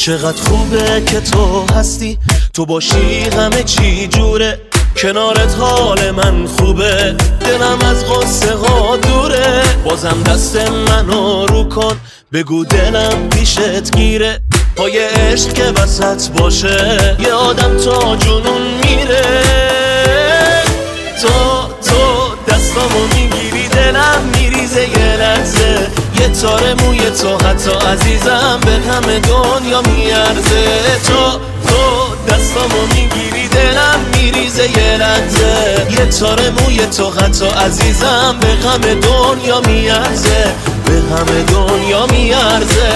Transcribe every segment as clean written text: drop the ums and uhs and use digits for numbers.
چقدر خوبه که تو هستی، تو باشی همه چی جوره، کنارت حال من خوبه، دلم از غصه ها دوره. بازم دست منو رو کن، بگو دلم پیشت گیره، پای عشق که وسط باشه یه آدم تا جنون میره. تو دستامو میگیری دلم میریزه یه لحظه، یه تار موی تو حتی عزیزم به همه دنیا میارزه. تو دستامو میگیری دلم میریزه یه لحظه، یه تار موی تو حتی عزیزم به همه دنیا میارزه، به همه دنیا میارزه.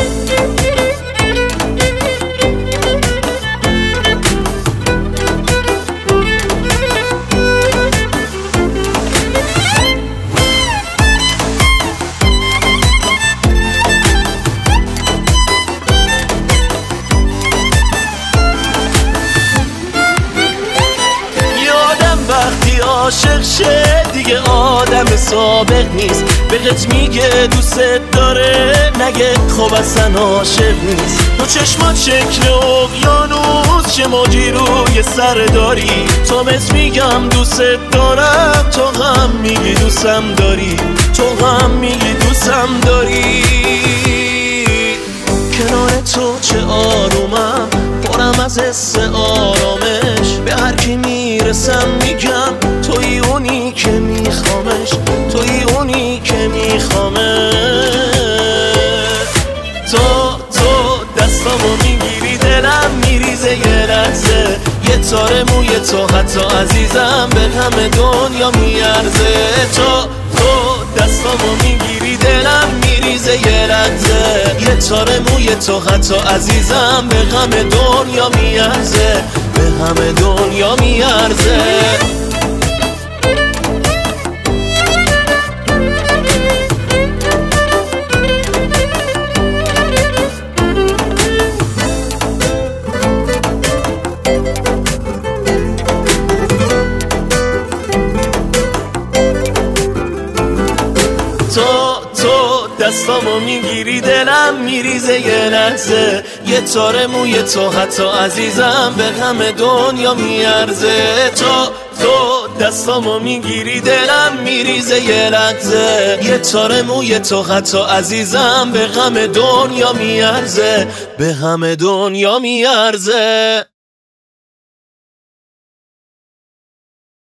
وقتی عاشق شه دیگه آدم سابق نیست، بهت میگه دوست داره نگه خب اصلا عاشق نیست. تو چشمات شکل اقیانوس چه موجی روی سر داری، تو بهت میگم دوست دارم، تو هم میگی دوستم داری، تو هم میگی دوستم داری. کنار تو چه آرومم، پرم از حس آرامش، به هر کی میرسم میگم توی اونی که میخوامش، توی اونی که میخوامش. تو دستامو میگیری دلم میریزه یه لحظه، یه تار موی تو حتی عزیزم به همه دنیا میارزه. تو دستامو میگیری دلم میریزه یه لحظه، یه تار موی تو حتی عزیزم به همه دنیا میارزه، به همه دنیا میارزه. تو دستامو میگیری دلم میریزه یه لحظه، یه تار موی تو حتی عزیزم به همه دنیا میارزه. تو دستامو میگیری دلم میریزه یه لحظه، یه تار موی تو حتی عزیزم به همه دنیا میارزه، به همه دنیا میارزه.